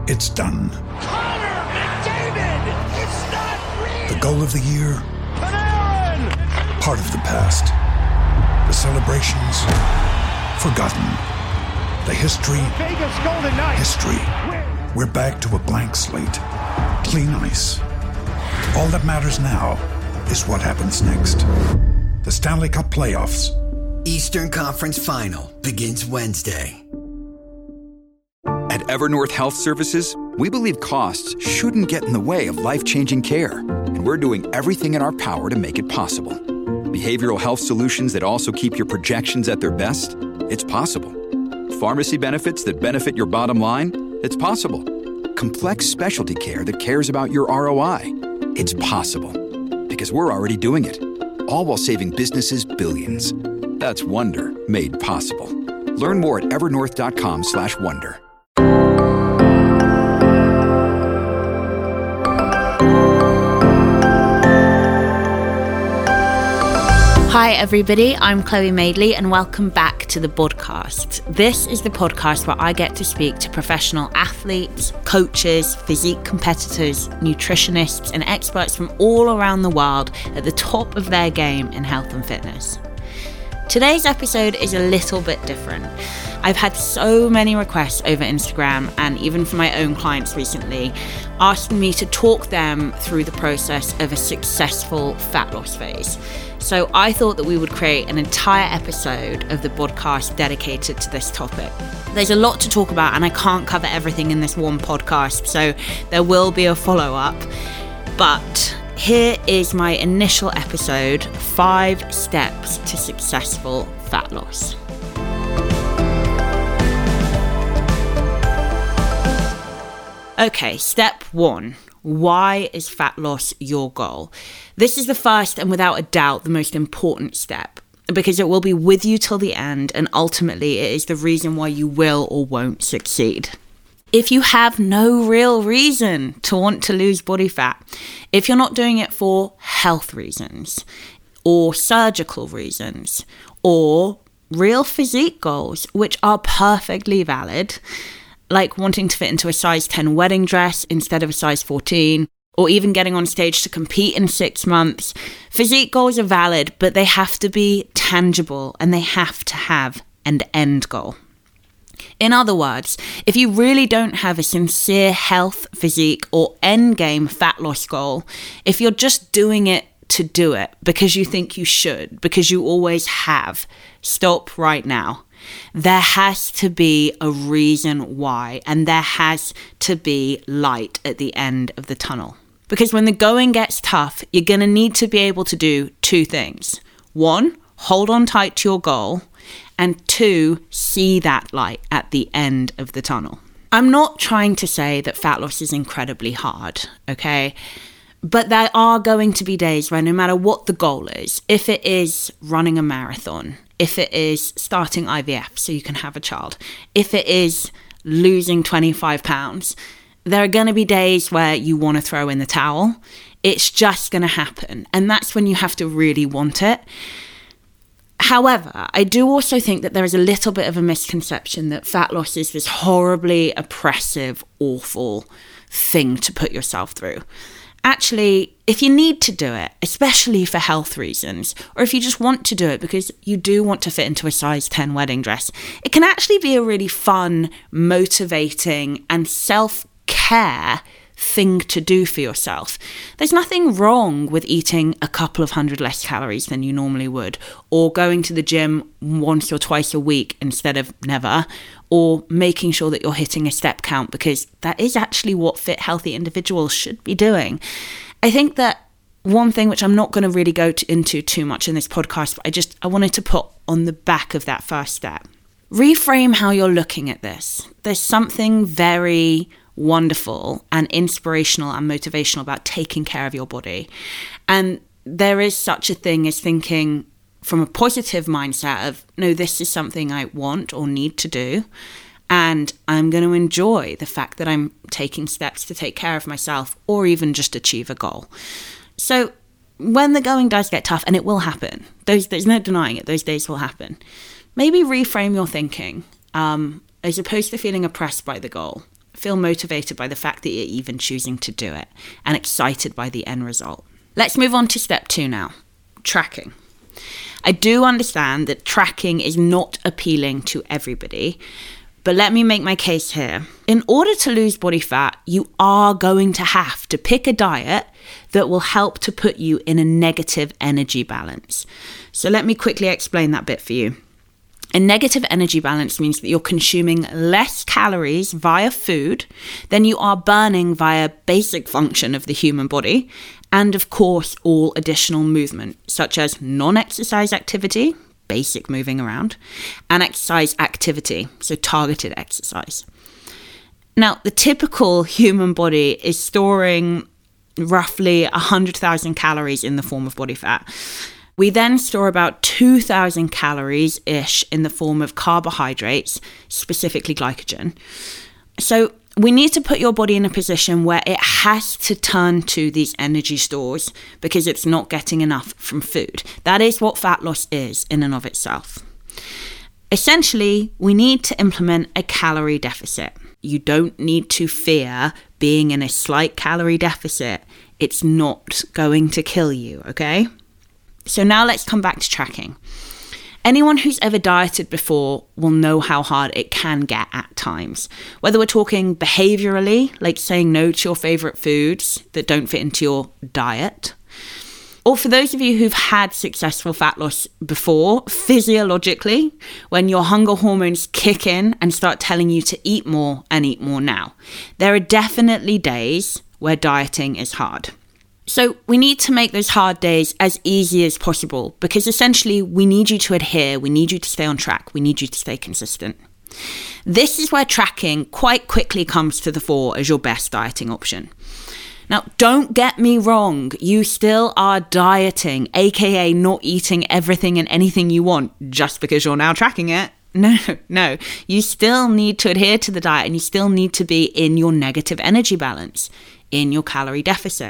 it's done. Connor McDavid! It's not real! The goal of the year? Panarin! Part of the past. The celebrations? Forgotten. The history? Vegas Golden Knights! History. We're back to a blank slate. Clean ice. All that matters now is what happens next. The Stanley Cup playoffs. Eastern Conference Final begins Wednesday. At Evernorth Health Services, we believe costs shouldn't get in the way of life-changing care, and we're doing everything in our power to make it possible. Behavioral health solutions that also keep your projections at their best? It's possible. Pharmacy benefits that benefit your bottom line? It's possible. Complex specialty care that cares about your ROI? It's possible. Because we're already doing it. All while saving businesses billions. That's Wonder made possible. Learn more at evernorth.com/wonder. Hi everybody, I'm Chloe Madeley and welcome back to the podcast. This is the podcast where I get to speak to professional athletes, coaches, physique competitors, nutritionists and experts from all around the world at the top of their game in health and fitness. Today's episode is a little bit different. I've had so many requests over Instagram and even from my own clients recently asking me to talk them through the process of a successful fat loss phase. So I thought that we would create an entire episode of the podcast dedicated to this topic. There's a lot to talk about and I can't cover everything in this one podcast, so there will be a follow-up. But here is my initial episode, 5 steps to successful fat loss. Okay, step 1. Why is fat loss your goal? This is the first and without a doubt the most important step because it will be with you till the end and ultimately it is the reason why you will or won't succeed. If you have no real reason to want to lose body fat, if you're not doing it for health reasons or surgical reasons or real physique goals, which are perfectly valid, like wanting to fit into a size 10 wedding dress instead of a size 14, or even getting on stage to compete in 6 months. Physique goals are valid, but they have to be tangible and they have to have an end goal. In other words, if you really don't have a sincere health, physique, or end game fat loss goal, if you're just doing it to do it because you think you should, because you always have, stop right now. There has to be a reason why, and there has to be light at the end of the tunnel. Because when the going gets tough, you're going to need to be able to do 2 things. 1, hold on tight to your goal, and 2, see that light at the end of the tunnel. I'm not trying to say that fat loss is incredibly hard, okay? But there are going to be days where no matter what the goal is, if it is running a marathon, if it is starting IVF so you can have a child, if it is losing 25 pounds, there are going to be days where you want to throw in the towel. It's just going to happen. And that's when you have to really want it. However, I do also think that there is a little bit of a misconception that fat loss is this horribly oppressive, awful thing to put yourself through. Actually, if you need to do it, especially for health reasons, or if you just want to do it because you do want to fit into a size 10 wedding dress, it can actually be a really fun, motivating, and self-care thing to do for yourself. There's nothing wrong with eating a couple of 100 less calories than you normally would, or going to the gym once or twice a week instead of never, or making sure that you're hitting a step count, because that is actually what fit, healthy individuals should be doing. I think that one thing which I'm not going to really go into too much in this podcast, but I wanted to put on the back of that first step. Reframe how you're looking at this. There's something very wonderful and inspirational and motivational about taking care of your body. And there is such a thing as thinking from a positive mindset of, no, this is something I want or need to do. And I'm going to enjoy the fact that I'm taking steps to take care of myself or even just achieve a goal. So when the going does get tough, and it will happen, there's no denying it, those days will happen, maybe reframe your thinking. As opposed to feeling oppressed by the goal, feel motivated by the fact that you're even choosing to do it, and excited by the end result. Let's move on to step 2 now, tracking. I do understand that tracking is not appealing to everybody, but let me make my case here. In order to lose body fat, you are going to have to pick a diet that will help to put you in a negative energy balance. So let me quickly explain that bit for you. A negative energy balance means that you're consuming less calories via food than you are burning via basic function of the human body, and of course all additional movement, such as non-exercise activity, basic moving around, and exercise activity, so targeted exercise. Now, the typical human body is storing roughly 100,000 calories in the form of body fat. We then store about 2,000 calories-ish in the form of carbohydrates, specifically glycogen. So we need to put your body in a position where it has to turn to these energy stores because it's not getting enough from food. That is what fat loss is in and of itself. Essentially, we need to implement a calorie deficit. You don't need to fear being in a slight calorie deficit. It's not going to kill you, okay? So now let's come back to tracking. Anyone who's ever dieted before will know how hard it can get at times. Whether we're talking behaviorally, like saying no to your favorite foods that don't fit into your diet, or for those of you who've had successful fat loss before, physiologically, when your hunger hormones kick in and start telling you to eat more and eat more now. There are definitely days where dieting is hard. So we need to make those hard days as easy as possible because essentially we need you to adhere, we need you to stay on track, we need you to stay consistent. This is where tracking quite quickly comes to the fore as your best dieting option. Now, don't get me wrong, you still are dieting, aka not eating everything and anything you want just because you're now tracking it. No, you still need to adhere to the diet and you still need to be in your negative energy balance, in your calorie deficit.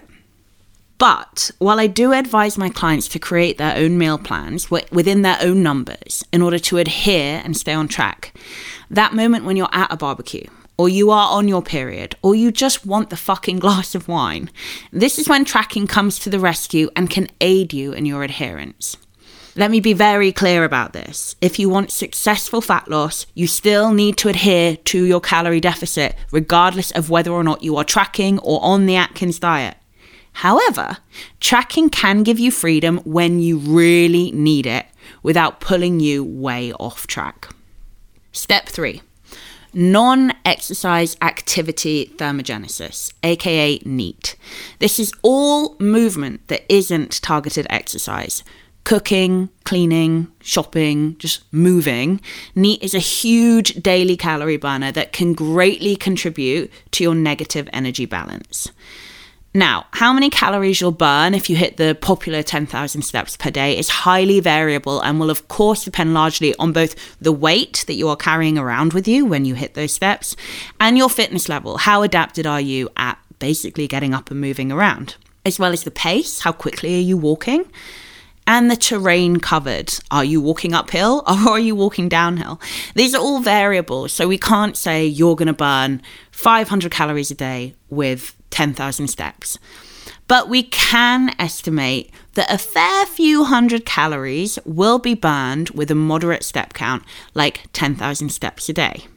But while I do advise my clients to create their own meal plans within their own numbers in order to adhere and stay on track, that moment when you're at a barbecue, or you are on your period, or you just want the fucking glass of wine, this is when tracking comes to the rescue and can aid you in your adherence. Let me be very clear about this. If you want successful fat loss, you still need to adhere to your calorie deficit, regardless of whether or not you are tracking or on the Atkins diet. However, tracking can give you freedom when you really need it without pulling you way off track. Step 3, non-exercise activity thermogenesis, aka NEAT. This is all movement that isn't targeted exercise. Cooking, cleaning, shopping, just moving. NEAT is a huge daily calorie burner that can greatly contribute to your negative energy balance. Now, how many calories you'll burn if you hit the popular 10,000 steps per day is highly variable and will of course depend largely on both the weight that you are carrying around with you when you hit those steps and your fitness level. How adapted are you at basically getting up and moving around? As well as the pace, how quickly are you walking? And the terrain covered. Are you walking uphill or are you walking downhill? These are all variables, so we can't say you're going to burn 500 calories a day with 10,000 steps. But we can estimate that a fair few hundred calories will be burned with a moderate step count, like 10,000 steps a day.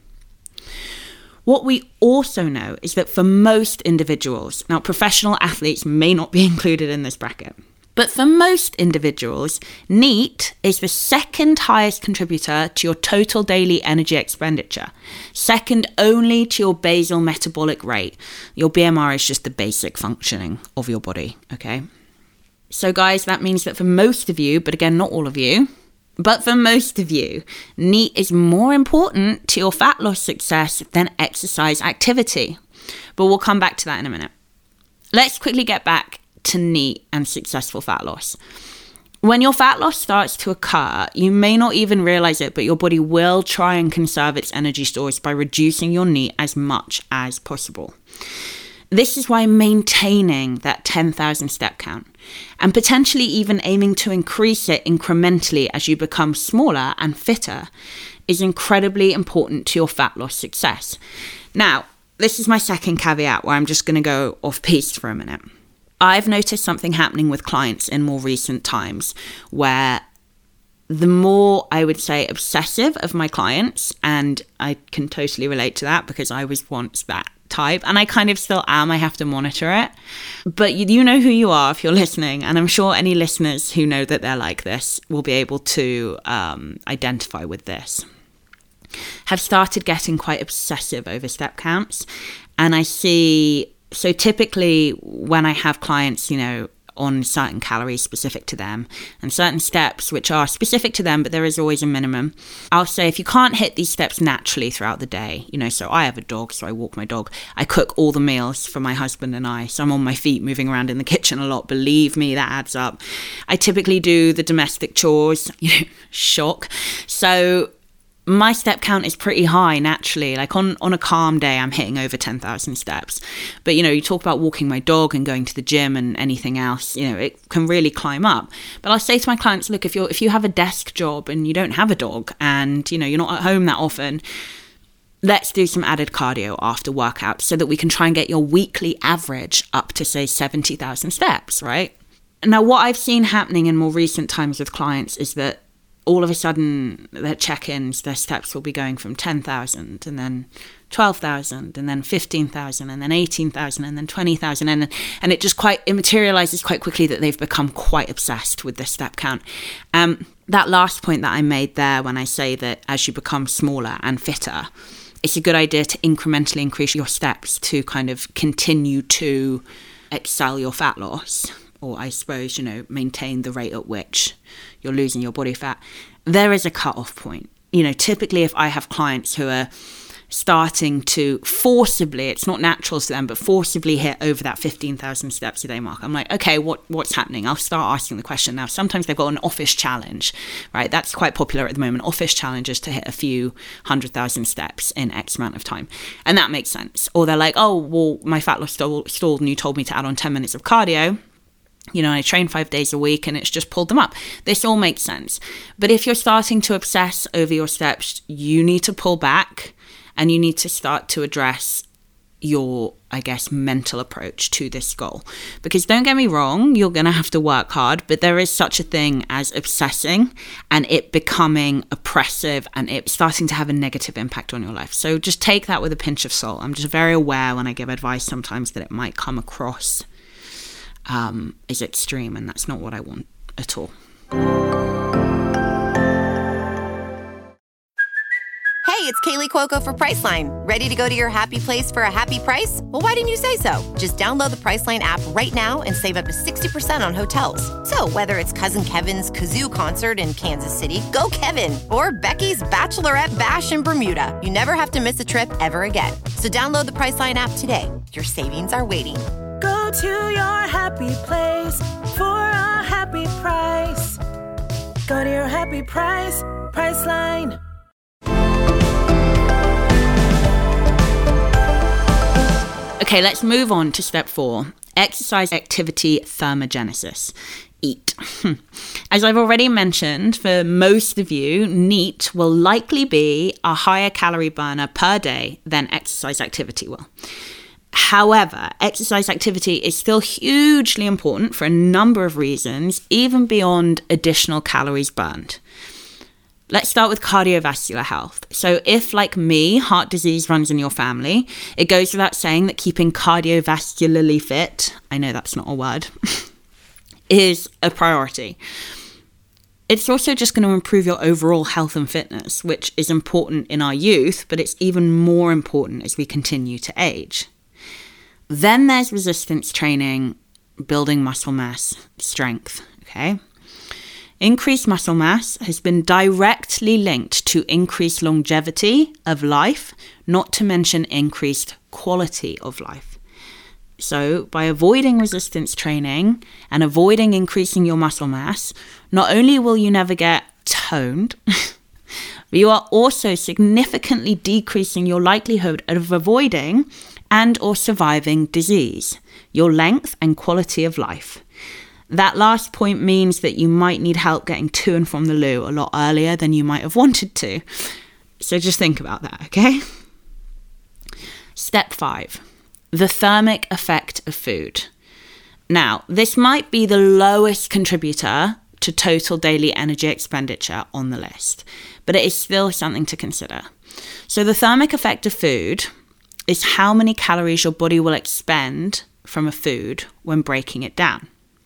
What we also know is that for most individuals, now professional athletes may not be included in this bracket, but for most individuals, NEAT is the second highest contributor to your total daily energy expenditure, second only to your basal metabolic rate. Your BMR is just the basic functioning of your body, okay? So guys, that means that for most of you, but again, not all of you, but for most of you, NEAT is more important to your fat loss success than exercise activity. But we'll come back to that in a minute. Let's quickly get back to NEAT and successful fat loss. When your fat loss starts to occur, you may not even realize it, but your body will try and conserve its energy stores by reducing your NEAT as much as possible. This is why maintaining that 10,000 step count and potentially even aiming to increase it incrementally as you become smaller and fitter is incredibly important to your fat loss success. Now, this is my second caveat where I'm just going to go off piste for a minute. I've noticed something happening with clients in more recent times where the more, I would say, obsessive of my clients, and I can totally relate to that because I was once that type, and I kind of still am. I have to monitor it. But you know who you are if you're listening, and I'm sure any listeners who know that they're like this will be able to identify with this. Have started getting quite obsessive over step counts. And I see, so typically when I have clients, you know, on certain calories specific to them and certain steps which are specific to them, but there is always a minimum, I'll say if you can't hit these steps naturally throughout the day, you know, so I have a dog, so I walk my dog, I cook all the meals for my husband and I, so I'm on my feet moving around in the kitchen a lot, believe me, that adds up. I typically do the domestic chores, you know, shock. So my step count is pretty high naturally. Like on a calm day, I'm hitting over 10,000 steps. But, you know, you talk about walking my dog and going to the gym and anything else, you know, it can really climb up. But I'll say to my clients, look, if you have a desk job and you don't have a dog and, you know, you're not at home that often, let's do some added cardio after workout so that we can try and get your weekly average up to, say, 70,000 steps, right? Now, what I've seen happening in more recent times with clients is that all of a sudden their check-ins, their steps will be going from 10,000 and then 12,000 and then 15,000 and then 18,000 and then 20,000 and it just it materializes quite quickly that they've become quite obsessed with their step count. That last point that I made there when I say that as you become smaller and fitter, it's a good idea to incrementally increase your steps to kind of continue to excel your fat loss, or I suppose, you know, maintain the rate at which you're losing your body fat. There is a cut-off point. You know, typically if I have clients who are starting to forcibly, it's not natural to them, but forcibly hit over that 15,000 steps a day mark, I'm like, okay, what's happening? I'll start asking the question. Now, sometimes they've got an office challenge, right? That's quite popular at the moment. Office challenges to hit a few 100,000 steps in X amount of time. And that makes sense. Or they're like, oh, well, my fat loss stalled and you told me to add on 10 minutes of cardio. You know, I train 5 days a week and it's just pulled them up. This all makes sense. But if you're starting to obsess over your steps, you need to pull back and you need to start to address your, I guess, mental approach to this goal. Because don't get me wrong, you're going to have to work hard, but there is such a thing as obsessing and it becoming oppressive and it starting to have a negative impact on your life. So just take that with a pinch of salt. I'm just very aware when I give advice sometimes that it might come across is extreme, and that's not what I want at all. Hey, it's Kaylee Cuoco for Priceline. Ready to go to your happy place for a happy price? Well, why didn't you say so? Just download the Priceline app right now and save up to 60% on hotels. So whether it's Cousin Kevin's Kazoo Concert in Kansas City, go Kevin, or Becky's Bachelorette Bash in Bermuda, you never have to miss a trip ever again. So download the Priceline app today. Your savings are waiting. Go to your happy place for a happy price. Go to your happy price, Priceline. Okay, let's move on to step 4, exercise activity thermogenesis. EAT. As I've already mentioned, for most of you, NEAT will likely be a higher calorie burner per day than exercise activity will. However, exercise activity is still hugely important for a number of reasons, even beyond additional calories burned. Let's start with cardiovascular health. So if, like me, heart disease runs in your family, it goes without saying that keeping cardiovascularly fit, I know that's not a word, is a priority. It's also just going to improve your overall health and fitness, which is important in our youth, but it's even more important as we continue to age. Then there's resistance training, building muscle mass, strength, okay? Increased muscle mass has been directly linked to increased longevity of life, not to mention increased quality of life. So by avoiding resistance training and avoiding increasing your muscle mass, not only will you never get toned, but you are also significantly decreasing your likelihood of avoiding and or surviving disease, your length and quality of life. That last point means that you might need help getting to and from the loo a lot earlier than you might have wanted to. So just think about that, okay? Step 5, the thermic effect of food. Now, this might be the lowest contributor to total daily energy expenditure on the list, but it is still something to consider. So the thermic effect of food is how many calories your body will expend from a food when breaking it down.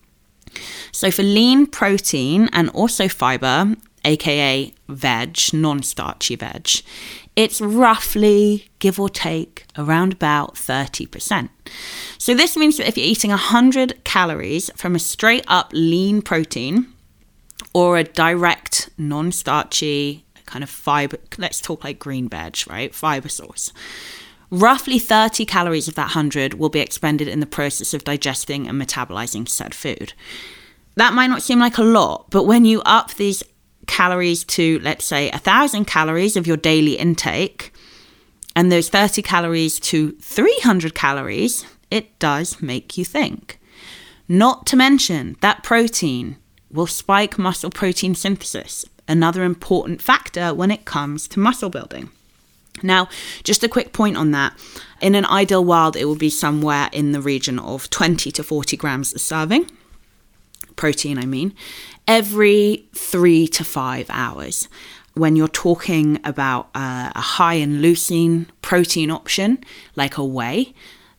So for lean protein and also fiber, aka veg, non-starchy veg, it's roughly, give or take, around about 30%. So this means that if you're eating 100 calories from a straight up lean protein or a direct non-starchy kind of fiber, let's talk like green veg, right? Fiber source. Roughly 30 calories of that 100 will be expended in the process of digesting and metabolizing said food. That might not seem like a lot, but when you up these calories to, let's say, 1,000 calories of your daily intake, and those 30 calories to 300 calories, it does make you think. Not to mention that protein will spike muscle protein synthesis, another important factor when it comes to muscle building. Now, just a quick point on that. In an ideal world, it will be somewhere in the region of 20 to 40 grams a serving. Protein, I mean, every 3 to 5 hours. When you're talking about a high in leucine protein option, like a whey,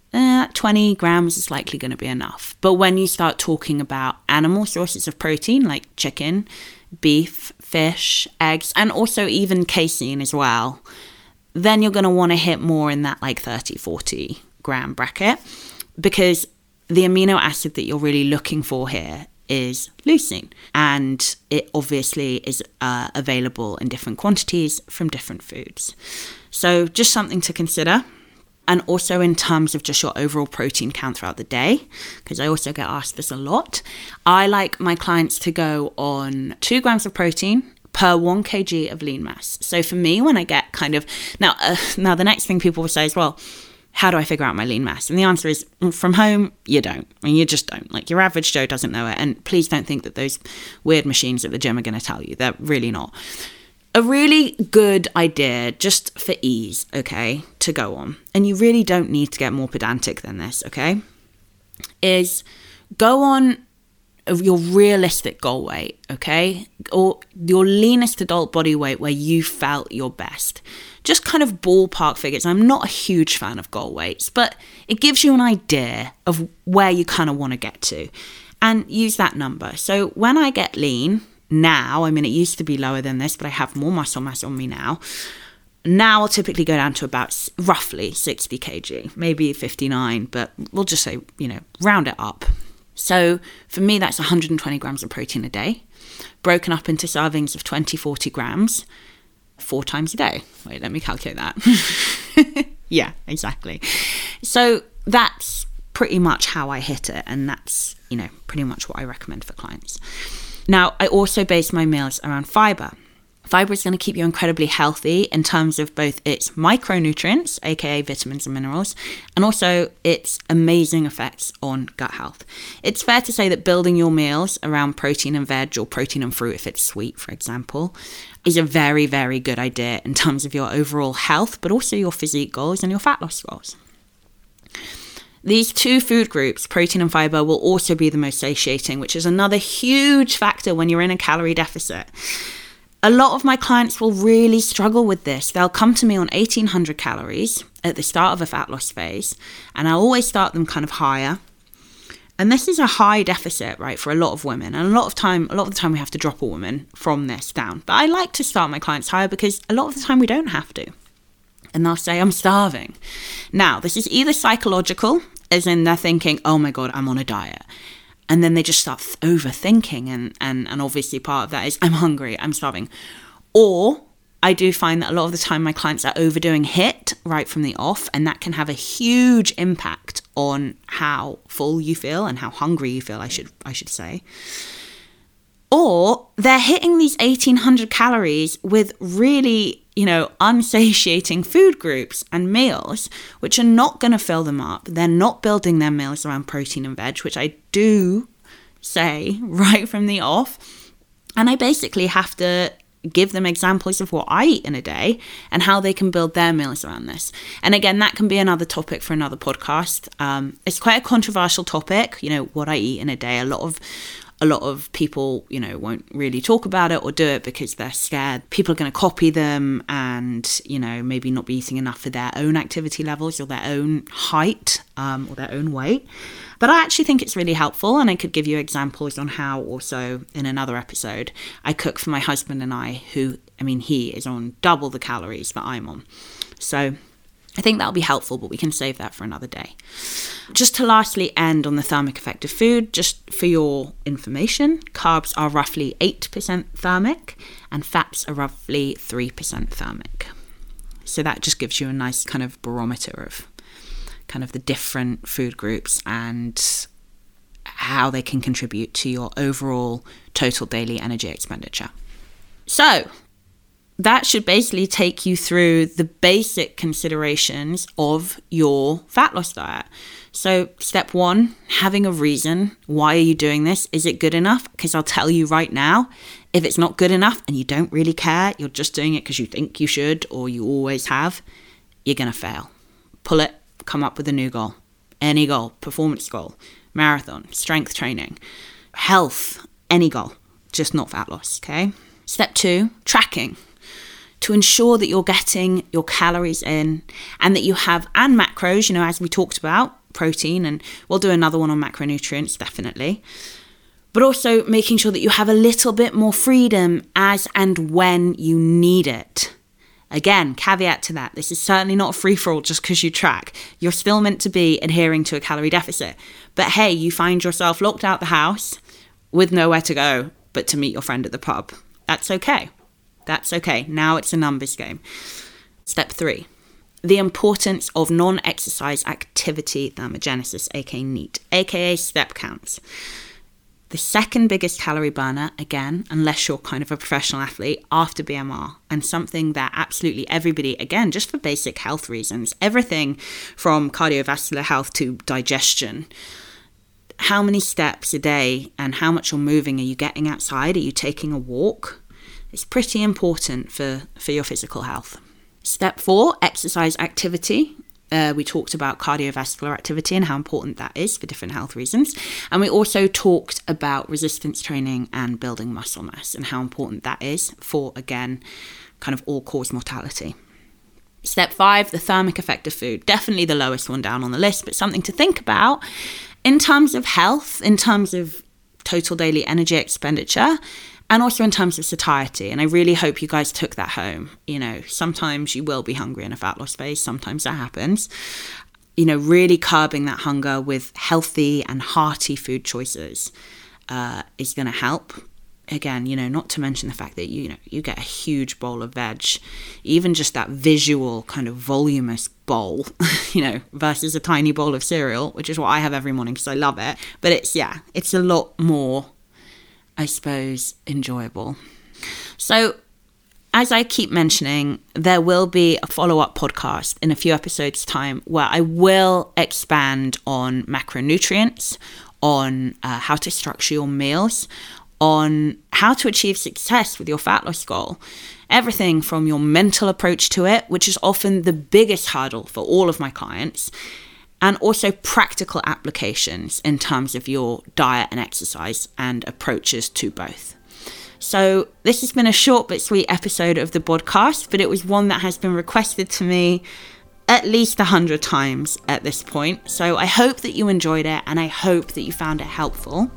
20 grams is likely going to be enough. But when you start talking about animal sources of protein, like chicken, beef, fish, eggs, and also even casein as well, then you're going to want to hit more in that like 30, 40 gram bracket, because the amino acid that you're really looking for here is leucine, and it obviously is available in different quantities from different foods. So just something to consider. And also in terms of just your overall protein count throughout the day, because I also get asked this a lot, I like my clients to go on 2 grams of protein per 1 kg of lean mass. So for me, when I get kind of, now the next thing people will say is, well, how do I figure out my lean mass? And the answer is, from home, you don't. I mean, you just don't. Like, your average Joe doesn't know it. And please don't think that those weird machines at the gym are going to tell you. They're really not. A really good idea, just for ease, okay, to go on, and you really don't need to get more pedantic than this, okay, is go on your realistic goal weight, okay, or your leanest adult body weight where you felt your best. Just kind of ballpark figures. I'm not a huge fan of goal weights, but it gives you an idea of where you kind of want to get to, and use that number. So when I get lean now, I mean, it used to be lower than this, but I have more muscle mass on me now. Now I'll typically go down to about roughly 60 kg, maybe 59, but we'll just say, round it up. So for me, that's 120 grams of protein a day, broken up into servings of 20, 40 grams, 4 times a day. Wait, let me calculate that. Yeah, exactly. So that's pretty much how I hit it. And that's, pretty much what I recommend for clients. Now, I also base my meals around fiber. Fiber is going to keep you incredibly healthy in terms of both its micronutrients, aka vitamins and minerals, and also its amazing effects on gut health. It's fair to say that building your meals around protein and veg, or protein and fruit if it's sweet, for example, is a very, very good idea in terms of your overall health, but also your physique goals and your fat loss goals. These 2 food groups, protein and fiber, will also be the most satiating, which is another huge factor when you're in a calorie deficit. A lot of my clients will really struggle with this. They'll come to me on 1,800 calories at the start of a fat loss phase, and I'll always start them kind of higher. And this is a high deficit, right, for a lot of women. And a lot of the time we have to drop a woman from this down. But I like to start my clients higher because a lot of the time we don't have to. And they'll say, I'm starving. Now, this is either psychological, as in they're thinking, oh my God, I'm on a diet. And then they just start overthinking. And obviously part of that is, I'm hungry, I'm starving. Or I do find that a lot of the time my clients are overdoing HIIT right from the off. And that can have a huge impact on how full you feel and how hungry you feel, I should say. Or they're hitting these 1,800 calories with really, unsatiating food groups and meals, which are not going to fill them up. They're not building their meals around protein and veg, which I do say right from the off. And I basically have to give them examples of what I eat in a day and how they can build their meals around this. And again, that can be another topic for another podcast. It's quite a controversial topic, what I eat in a day. A lot of people, won't really talk about it or do it because they're scared people are going to copy them and, maybe not be eating enough for their own activity levels or their own height or their own weight. But I actually think it's really helpful, and I could give you examples on how also in another episode I cook for my husband and I, he is on double the calories that I'm on. So I think that'll be helpful, but we can save that for another day. Just to lastly end on the thermic effect of food, just for your information, carbs are roughly 8% thermic and fats are roughly 3% thermic. So that just gives you a nice kind of barometer of kind of the different food groups and how they can contribute to your overall total daily energy expenditure. So that should basically take you through the basic considerations of your fat loss diet. So step 1, having a reason. Why are you doing this? Is it good enough? Because I'll tell you right now, if it's not good enough and you don't really care, you're just doing it because you think you should or you always have, you're going to fail. Pull it, come up with a new goal. Any goal, performance goal, marathon, strength training, health, any goal, just not fat loss, okay? Step 2, tracking. To ensure that you're getting your calories in and that you have, and macros, as we talked about, protein, and we'll do another one on macronutrients, definitely. But also making sure that you have a little bit more freedom as and when you need it. Again, caveat to that, this is certainly not a free-for-all just because you track. You're still meant to be adhering to a calorie deficit. But hey, you find yourself locked out the house with nowhere to go but to meet your friend at the pub. That's okay. That's okay. Now it's a numbers game. Step 3, the importance of non-exercise activity thermogenesis, aka NEAT, aka step counts. The second biggest calorie burner, again, unless you're kind of a professional athlete, after BMR, and something that absolutely everybody, again, just for basic health reasons, everything from cardiovascular health to digestion, how many steps a day and how much you're moving, are you getting outside? Are you taking a walk? It's pretty important for your physical health. Step 4, exercise activity. We talked about cardiovascular activity and how important that is for different health reasons. And we also talked about resistance training and building muscle mass and how important that is for, again, kind of all-cause mortality. Step 5, the thermic effect of food. Definitely the lowest one down on the list, but something to think about in terms of health, in terms of total daily energy expenditure, and also in terms of satiety. And I really hope you guys took that home. Sometimes you will be hungry in a fat loss phase. Sometimes that happens. Really curbing that hunger with healthy and hearty food choices is going to help. Again, not to mention the fact that, you get a huge bowl of veg, even just that visual kind of voluminous bowl, versus a tiny bowl of cereal, which is what I have every morning because I love it. But it's a lot more, I suppose, enjoyable. So as I keep mentioning, there will be a follow-up podcast in a few episodes' time where I will expand on macronutrients, on how to structure your meals, on how to achieve success with your fat loss goal. Everything from your mental approach to it, which is often the biggest hurdle for all of my clients, and also practical applications in terms of your diet and exercise and approaches to both. So this has been a short but sweet episode of the podcast, but it was one that has been requested to me at least 100 times at this point. So I hope that you enjoyed it and I hope that you found it helpful.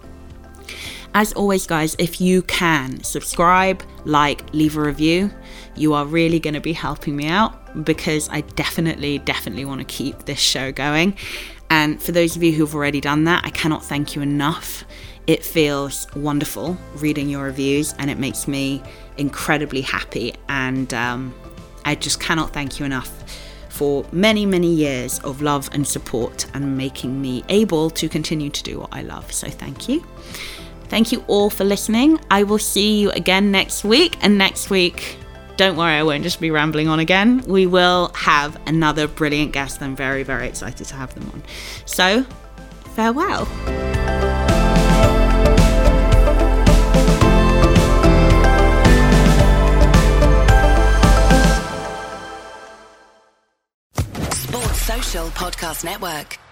As always, guys, if you can subscribe, leave a review, you are really going to be helping me out because I definitely want to keep this show going. And for those of you who've already done that, I cannot thank you enough. It feels wonderful reading your reviews and it makes me incredibly happy. And I just cannot thank you enough for many, many years of love and support and making me able to continue to do what I love. So thank you. Thank you all for listening. I will see you again next week. And next week, don't worry, I won't just be rambling on again. We will have another brilliant guest. I'm very, very excited to have them on. So, farewell. Official Podcast Network.